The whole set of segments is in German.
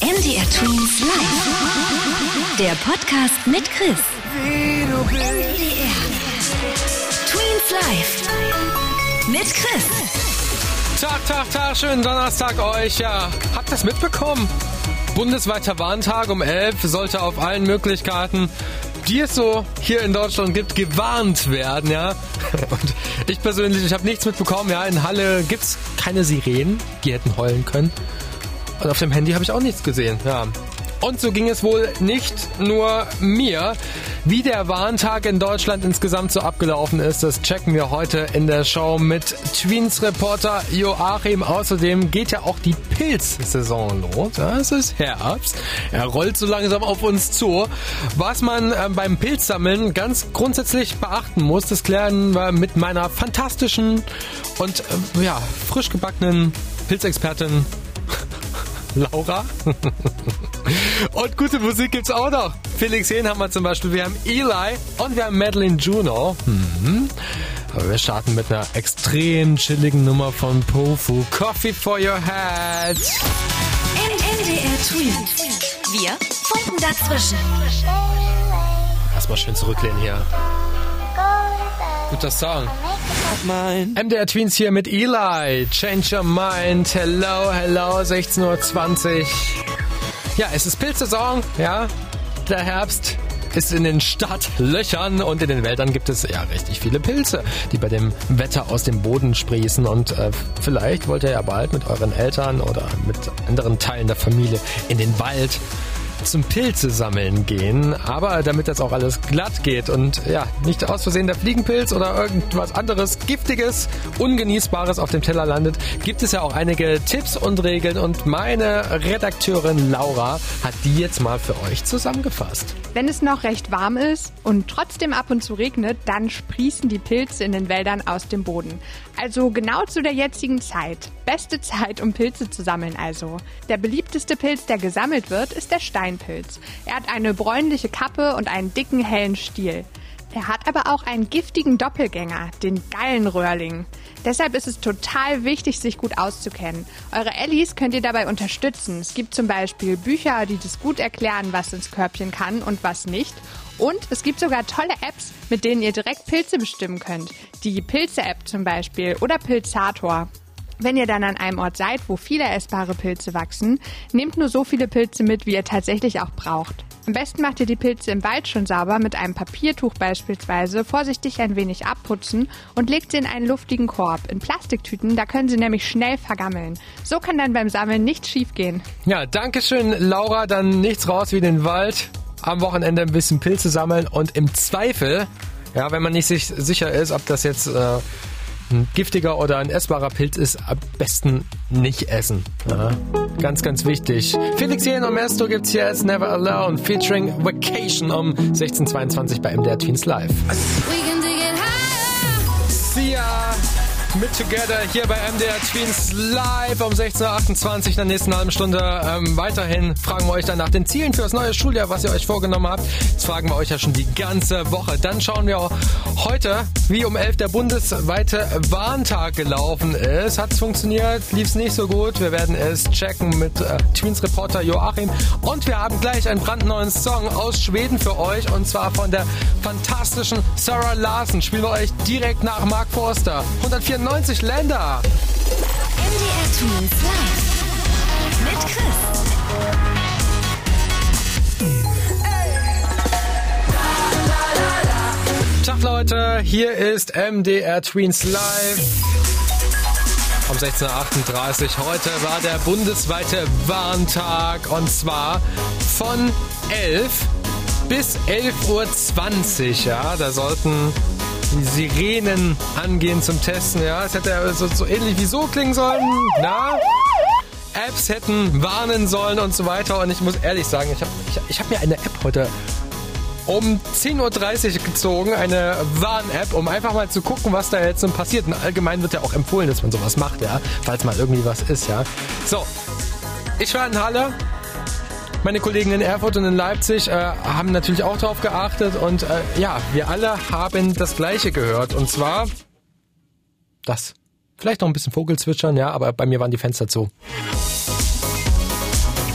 MDR Twins Live. Der Podcast mit Chris. MDR Twins Live. Mit Chris. Tag, schönen Donnerstag euch. Ja, habt ihr es mitbekommen? Bundesweiter Warntag um 11 sollte auf allen Möglichkeiten, die es so hier in Deutschland gibt, gewarnt werden, ja. Und ich persönlich, ich habe nichts mitbekommen, ja. In Halle gibt's keine Sirenen, die hätten heulen können. Und auf dem Handy habe ich auch nichts gesehen, ja. Und so ging es wohl nicht nur mir. Wie der Warntag in Deutschland insgesamt so abgelaufen ist, das checken wir heute in der Show mit Twins-Reporter Joachim. Außerdem geht ja auch die Pilzsaison los. Ja, es ist Herbst. Er rollt so langsam auf uns zu. Was man beim Pilzsammeln ganz grundsätzlich beachten muss, das klären wir mit meiner fantastischen und frisch gebackenen Pilzexpertin Laura. Und gute Musik gibt's auch noch. Felix Jähn haben wir zum Beispiel, wir haben Eli und wir haben Madeline Juno. Aber wir starten mit einer extrem chilligen Nummer von Pofu. Coffee for your head. MDR Twins. Wir funken dazwischen. Erstmal schön zurücklehnen hier. Guter Song. MDR Twins hier mit Eli. Change your mind. Hello, 16:20 Uhr. Ja, es ist Pilzsaison, ja. Der Herbst ist in den Stadtlöchern und in den Wäldern gibt es ja richtig viele Pilze, die bei dem Wetter aus dem Boden sprießen. Und vielleicht wollt ihr ja bald mit euren Eltern oder mit anderen Teilen der Familie in den Wald zum Pilze sammeln gehen, aber damit das auch alles glatt geht und ja, nicht aus Versehen der Fliegenpilz oder irgendwas anderes Giftiges, Ungenießbares auf dem Teller landet, gibt es ja auch einige Tipps und Regeln und meine Redakteurin Laura hat die jetzt mal für euch zusammengefasst. Wenn es noch recht warm ist und trotzdem ab und zu regnet, dann sprießen die Pilze in den Wäldern aus dem Boden. Also genau zu der jetzigen Zeit. Beste Zeit, um Pilze zu sammeln also. Der beliebteste Pilz, der gesammelt wird, ist der Steinpilz. Er hat eine bräunliche Kappe und einen dicken, hellen Stiel. Er hat aber auch einen giftigen Doppelgänger, den Gallenröhrling. Deshalb ist es total wichtig, sich gut auszukennen. Eure Ellis könnt ihr dabei unterstützen. Es gibt zum Beispiel Bücher, die das gut erklären, was ins Körbchen kann und was nicht. Und es gibt sogar tolle Apps, mit denen ihr direkt Pilze bestimmen könnt. Die Pilze-App zum Beispiel oder Pilzator. Wenn ihr dann an einem Ort seid, wo viele essbare Pilze wachsen, nehmt nur so viele Pilze mit, wie ihr tatsächlich auch braucht. Am besten macht ihr die Pilze im Wald schon sauber, mit einem Papiertuch beispielsweise, vorsichtig ein wenig abputzen und legt sie in einen luftigen Korb. In Plastiktüten, da können sie nämlich schnell vergammeln. So kann dann beim Sammeln nichts schiefgehen. Ja, danke schön, Laura. Dann nichts raus wie den Wald. Am Wochenende ein bisschen Pilze sammeln und im Zweifel, ja, wenn man nicht sich sicher ist, ob das jetzt ein giftiger oder ein essbarer Pilz ist, am besten nicht essen. Ja, ganz, ganz wichtig. Felix Jähn und Mesto gibt's hier als Never Alone featuring Vacation um 16:22 bei MDR Twins Live. Sia mit Together hier bei MDR Twins Live um 16:28 Uhr in der nächsten halben Stunde. Weiterhin fragen wir euch dann nach den Zielen für das neue Schuljahr, was ihr euch vorgenommen habt. Das fragen wir euch ja schon die ganze Woche. Dann schauen wir heute, wie um 11 der bundesweite Warntag gelaufen ist. Hat es funktioniert? Lief es nicht so gut? Wir werden es checken mit Twins-Reporter Joachim. Und wir haben gleich einen brandneuen Song aus Schweden für euch. Und zwar von der fantastischen Sarah Larsson. Spielen wir euch direkt nach Mark Forster. 194 Länder. MDR Twins Live. Mit Chris. Tag Leute, hier ist MDR Twins Live. Um 16:38 Uhr. Heute war der bundesweite Warntag und zwar von 11 bis 11:20 Uhr. Ja, da sollten die Sirenen angehen zum Testen. Ja, es hätte so ähnlich wie so klingen sollen. Na? Apps hätten warnen sollen und so weiter. Und ich muss ehrlich sagen, ich hab mir eine App heute um 10:30 Uhr gezogen, eine Warn-App, um einfach mal zu gucken, was da jetzt so passiert. Und allgemein wird ja auch empfohlen, dass man sowas macht, ja, falls mal irgendwie was ist, ja. So, ich war in Halle. Meine Kollegen in Erfurt und in Leipzig haben natürlich auch darauf geachtet und wir alle haben das Gleiche gehört und zwar das. Vielleicht noch ein bisschen Vogelzwitschern, ja, aber bei mir waren die Fenster zu.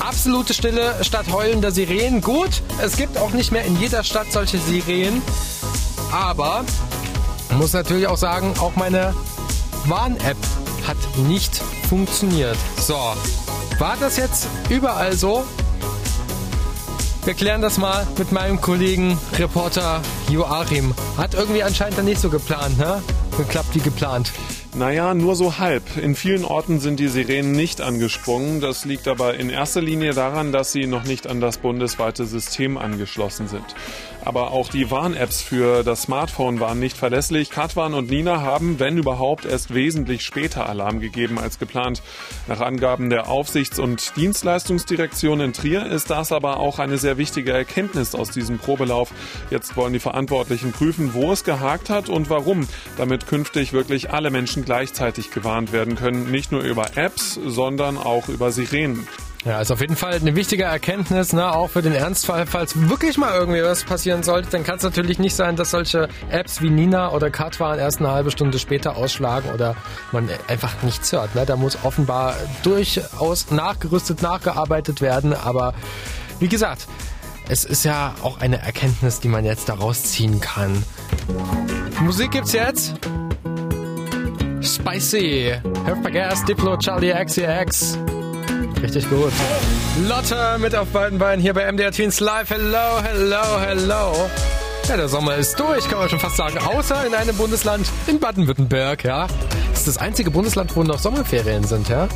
Absolute Stille statt heulender Sirenen. Gut, es gibt auch nicht mehr in jeder Stadt solche Sirenen. Aber ich muss natürlich auch sagen, auch meine Warn-App hat nicht funktioniert. So, war das jetzt überall so? Wir klären das mal mit meinem Kollegen Reporter Joachim. Hat irgendwie anscheinend dann nicht so geplant, ne? Geklappt wie geplant. Naja, nur so halb. In vielen Orten sind die Sirenen nicht angesprungen. Das liegt aber in erster Linie daran, dass sie noch nicht an das bundesweite System angeschlossen sind. Aber auch die Warn-Apps für das Smartphone waren nicht verlässlich. Katwan und Nina haben, wenn überhaupt, erst wesentlich später Alarm gegeben als geplant. Nach Angaben der Aufsichts- und Dienstleistungsdirektion in Trier ist das aber auch eine sehr wichtige Erkenntnis aus diesem Probelauf. Jetzt wollen die Verantwortlichen prüfen, wo es gehakt hat und warum, damit künftig wirklich alle Menschen gleichzeitig gewarnt werden können. Nicht nur über Apps, sondern auch über Sirenen. Ja, ist auf jeden Fall eine wichtige Erkenntnis, ne? Auch für den Ernstfall, falls wirklich mal irgendwie was passieren sollte, dann kann es natürlich nicht sein, dass solche Apps wie Nina oder Katwan erst eine halbe Stunde später ausschlagen oder man einfach nichts hört. Ne? Da muss offenbar durchaus nachgearbeitet werden, aber wie gesagt, es ist ja auch eine Erkenntnis, die man jetzt daraus ziehen kann. Musik gibt's jetzt. Spicy, Hörper Gas, Diplo, Charlie XCX. Richtig gut. Lotte mit auf beiden Beinen hier bei MDR Tweens Live. Hello, hello, hello. Ja, der Sommer ist durch, kann man schon fast sagen. Außer in einem Bundesland, in Baden-Württemberg, ja. Das ist das einzige Bundesland, wo noch Sommerferien sind, ja.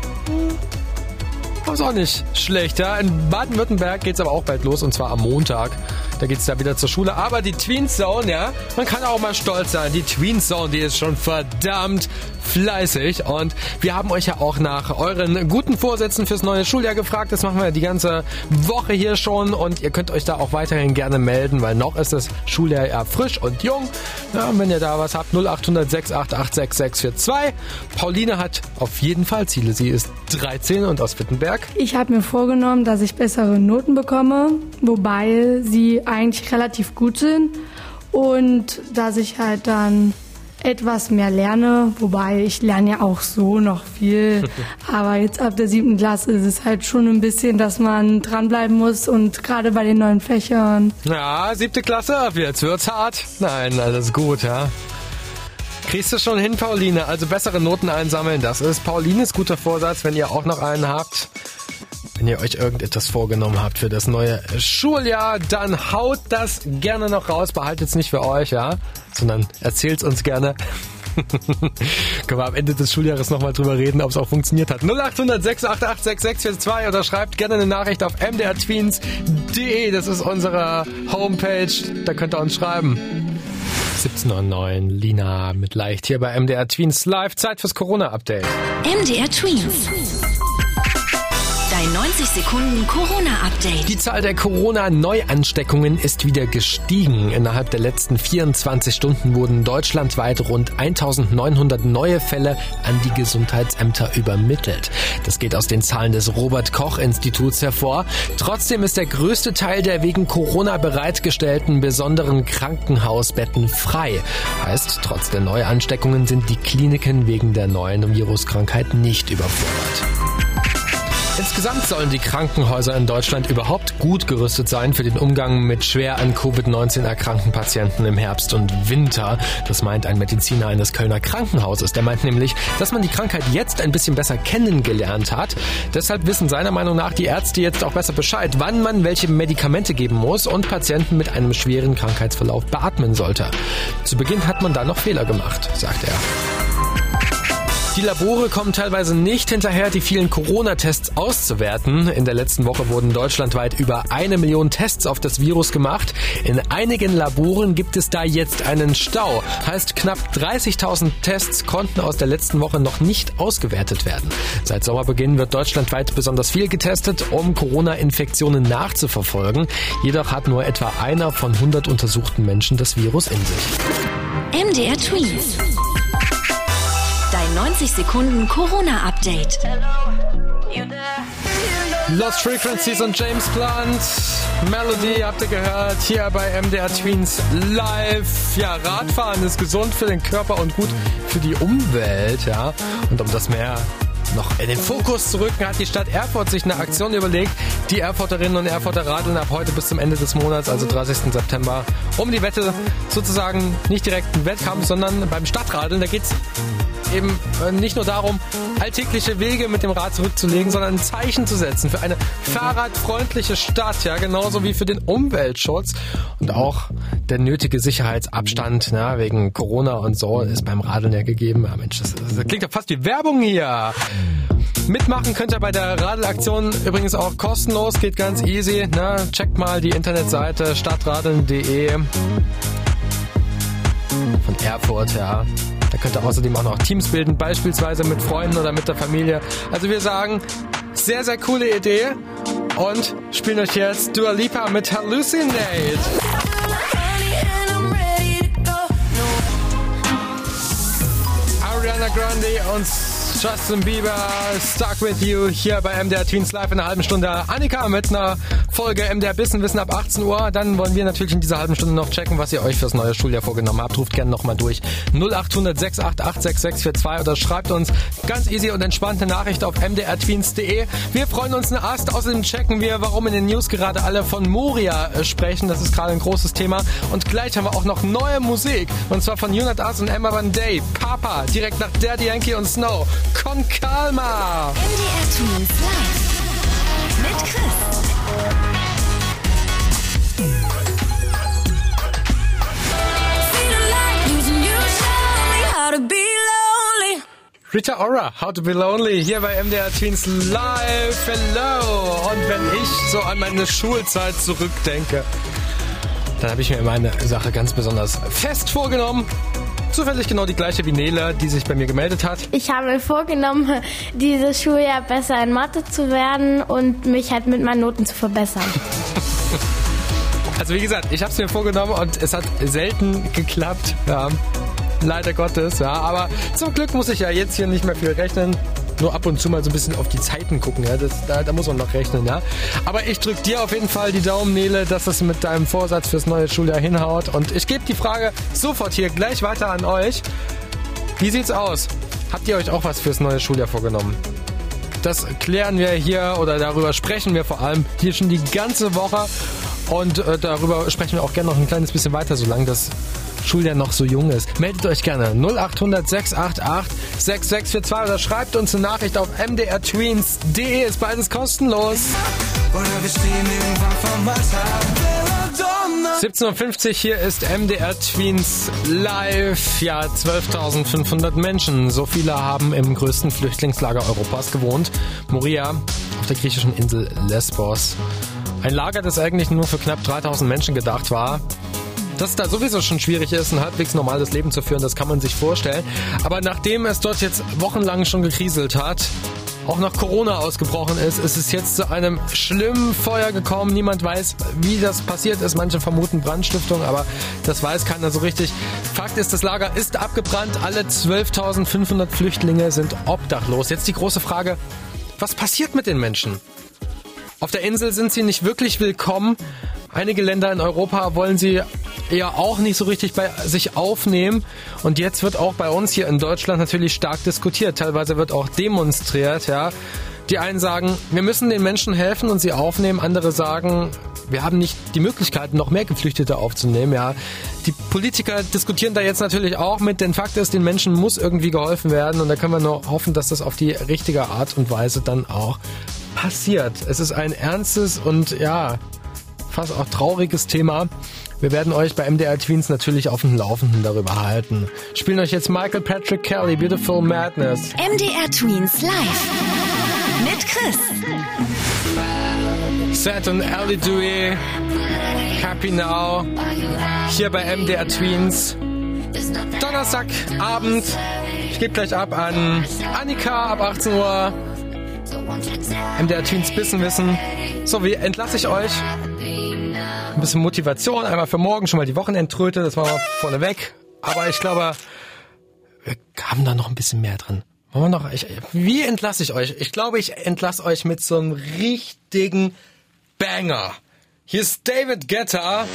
Ist auch nicht schlecht, ja. In Baden-Württemberg geht's aber auch bald los, und zwar am Montag. Da geht's da wieder zur Schule. Aber die Tweens Zone, ja, man kann auch mal stolz sein. Die Tweens Zone, die ist schon verdammt fleißig. Und wir haben euch ja auch nach euren guten Vorsätzen fürs neue Schuljahr gefragt. Das machen wir die ganze Woche hier schon. Und ihr könnt euch da auch weiterhin gerne melden, weil noch ist das Schuljahr ja frisch und jung. Ja, und wenn ihr da was habt, 0800 688 6642. Pauline hat auf jeden Fall Ziele. Sie ist 13 und aus Wittenberg. Ich habe mir vorgenommen, dass ich bessere Noten bekomme, wobei sie eigentlich relativ gut sind und dass ich halt dann etwas mehr lerne, wobei ich lerne ja auch so noch viel, aber jetzt ab der 7. Klasse ist es halt schon ein bisschen, dass man dranbleiben muss und gerade bei den neuen Fächern. Ja, 7. Klasse, ab jetzt wird's hart. Nein, alles gut, ja. Kriegst du schon hin, Pauline? Also bessere Noten einsammeln, das ist Paulines guter Vorsatz, wenn ihr auch noch einen habt. Wenn ihr euch irgendetwas vorgenommen habt für das neue Schuljahr, dann haut das gerne noch raus. Behaltet es nicht für euch, ja, sondern erzählt es uns gerne. Können wir am Ende des Schuljahres nochmal drüber reden, ob es auch funktioniert hat. 0800 688 6642 oder schreibt gerne eine Nachricht auf mdrtweens.de. Das ist unsere Homepage. Da könnt ihr uns schreiben. 17:09, Lina mit Leicht hier bei MDR Tweens Live. Zeit fürs Corona-Update. MDR Tweens. Dein 90 Sekunden Corona-Update. Die Zahl der Corona-Neuansteckungen ist wieder gestiegen. Innerhalb der letzten 24 Stunden wurden deutschlandweit rund 1900 neue Fälle an die Gesundheitsämter übermittelt. Das geht aus den Zahlen des Robert-Koch-Instituts hervor. Trotzdem ist der größte Teil der wegen Corona bereitgestellten besonderen Krankenhausbetten frei. Heißt, trotz der Neuansteckungen sind die Kliniken wegen der neuen Viruskrankheit nicht überfordert. Insgesamt sollen die Krankenhäuser in Deutschland überhaupt gut gerüstet sein für den Umgang mit schwer an Covid-19 erkrankten Patienten im Herbst und Winter. Das meint ein Mediziner eines Kölner Krankenhauses. Der meint nämlich, dass man die Krankheit jetzt ein bisschen besser kennengelernt hat. Deshalb wissen seiner Meinung nach die Ärzte jetzt auch besser Bescheid, wann man welche Medikamente geben muss und Patienten mit einem schweren Krankheitsverlauf beatmen sollte. Zu Beginn hat man da noch Fehler gemacht, sagt er. Die Labore kommen teilweise nicht hinterher, die vielen Corona-Tests auszuwerten. In der letzten Woche wurden deutschlandweit über 1 Million Tests auf das Virus gemacht. In einigen Laboren gibt es da jetzt einen Stau. Heißt, knapp 30.000 Tests konnten aus der letzten Woche noch nicht ausgewertet werden. Seit Sommerbeginn wird deutschlandweit besonders viel getestet, um Corona-Infektionen nachzuverfolgen. Jedoch hat nur etwa einer von 100 untersuchten Menschen das Virus in sich. MDR Tweens. Dein 90 Sekunden Corona-Update. Lost Frequencies und James Blunt. Melody habt ihr gehört, hier bei MDR Tweens Live. Ja, Radfahren ist gesund für den Körper und gut für die Umwelt, ja. Und um das mehr noch in den Fokus zu rücken, hat die Stadt Erfurt sich eine Aktion überlegt. Die Erfurterinnen und Erfurter radeln ab heute bis zum Ende des Monats, also 30. September, um die Wette sozusagen nicht direkt einen Wettkampf, sondern beim Stadtradeln. Da geht's eben nicht nur darum, alltägliche Wege mit dem Rad zurückzulegen, sondern ein Zeichen zu setzen für eine fahrradfreundliche Stadt, ja, genauso wie für den Umweltschutz und auch der nötige Sicherheitsabstand, na, wegen Corona und so ist beim Radeln ja gegeben. Ja, Mensch, das klingt ja fast wie Werbung hier. Mitmachen könnt ihr bei der Radelaktion übrigens auch kostenlos, geht ganz easy. Ne? Checkt mal die Internetseite stadtradeln.de von Erfurt, ja. Da könnt ihr außerdem auch noch Teams bilden, beispielsweise mit Freunden oder mit der Familie. Also wir sagen, sehr, sehr coole Idee und spielen euch jetzt Dua Lipa mit Hallucinate. Ariana Grande und Justin Bieber, Stuck With You, hier bei MDR Tweens Live in einer halben Stunde. Annika mit einer Folge MDR Wissen ab 18 Uhr. Dann wollen wir natürlich in dieser halben Stunde noch checken, was ihr euch fürs neue Schuljahr vorgenommen habt. Ruft gerne nochmal durch 0800 688 6642 oder schreibt uns ganz easy und entspannt eine Nachricht auf mdrtweens.de. Wir freuen uns einen Ast. Außerdem checken wir, warum in den News gerade alle von Moria sprechen. Das ist gerade ein großes Thema. Und gleich haben wir auch noch neue Musik. Und zwar von Unit Us und Emma Van Day. Papa, direkt nach Daddy Yankee und Snow. Con Calma! MDR Tweens Live mit Chris. Rita Ora, How to Be Lonely, hier bei MDR Tweens Live. Hello! Und wenn ich so an meine Schulzeit zurückdenke, dann habe ich mir meine Sache ganz besonders fest vorgenommen. Zufällig genau die gleiche wie Nele, die sich bei mir gemeldet hat. Ich habe mir vorgenommen, dieses Schuljahr besser in Mathe zu werden und mich halt mit meinen Noten zu verbessern. Also wie gesagt, ich habe es mir vorgenommen und es hat selten geklappt. Ja, leider Gottes. Ja, aber zum Glück muss ich ja jetzt hier nicht mehr viel rechnen. Nur ab und zu mal so ein bisschen auf die Zeiten gucken. Ja, da muss man noch rechnen. Ja. Aber ich drücke dir auf jeden Fall die Daumen, Nele, dass es mit deinem Vorsatz fürs neue Schuljahr hinhaut. Und ich gebe die Frage sofort hier gleich weiter an euch. Wie sieht's aus? Habt ihr euch auch was fürs neue Schuljahr vorgenommen? Das klären wir hier oder darüber sprechen wir vor allem hier schon die ganze Woche. Und darüber sprechen wir auch gerne noch ein kleines bisschen weiter, solange das Schuljahr noch so jung ist. Meldet euch gerne 0800 688 6642 oder schreibt uns eine Nachricht auf mdrtweens.de. Ist beides kostenlos. 17.50 Uhr, hier ist MDR Tweens Live. Ja, 12.500 Menschen. So viele haben im größten Flüchtlingslager Europas gewohnt. Moria auf der griechischen Insel Lesbos. Ein Lager, das eigentlich nur für knapp 3.000 Menschen gedacht war. Dass es da sowieso schon schwierig ist, ein halbwegs normales Leben zu führen, das kann man sich vorstellen. Aber nachdem es dort jetzt wochenlang schon gekriselt hat, auch noch Corona ausgebrochen ist, ist es jetzt zu einem schlimmen Feuer gekommen. Niemand weiß, wie das passiert ist. Manche vermuten Brandstiftung, aber das weiß keiner so richtig. Fakt ist, das Lager ist abgebrannt. Alle 12.500 Flüchtlinge sind obdachlos. Jetzt die große Frage, was passiert mit den Menschen? Auf der Insel sind sie nicht wirklich willkommen. Einige Länder in Europa wollen sie eher auch nicht so richtig bei sich aufnehmen. Und jetzt wird auch bei uns hier in Deutschland natürlich stark diskutiert. Teilweise wird auch demonstriert. Ja. Die einen sagen, wir müssen den Menschen helfen und sie aufnehmen. Andere sagen, wir haben nicht die Möglichkeit, noch mehr Geflüchtete aufzunehmen. Ja. Die Politiker diskutieren da jetzt natürlich auch mit. Denn Fakt ist, den Menschen muss irgendwie geholfen werden. Und da können wir nur hoffen, dass das auf die richtige Art und Weise dann auch passiert. Es ist ein ernstes und ja, fast auch trauriges Thema. Wir werden euch bei MDR Tweens natürlich auf dem Laufenden darüber halten. Spielen euch jetzt Michael Patrick Kelly, Beautiful Madness. MDR Tweens Live mit Chris. Seth und Ali Dewey, Happy Now, hier bei MDR Tweens. Donnerstagabend. Ich gebe gleich ab an Annika ab 18 Uhr. MDR Tweens Wissen. So, wie entlasse ich euch? Ein bisschen Motivation, einmal für morgen schon mal die Wochenendtröte, das war mal vorneweg. Aber ich glaube, wir haben da noch ein bisschen mehr drin. Wie entlasse ich euch? Ich glaube, ich entlasse euch mit so einem richtigen Banger. Hier ist David Guetta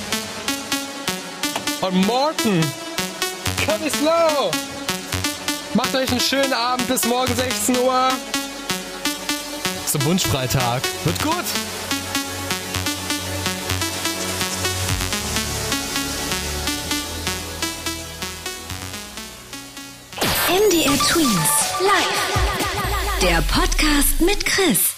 und Morten. Come slow. Macht euch einen schönen Abend bis morgen 16 Uhr. Zum Wunschfreitag. Wird gut. MDR Twins live. Der Podcast mit Chris.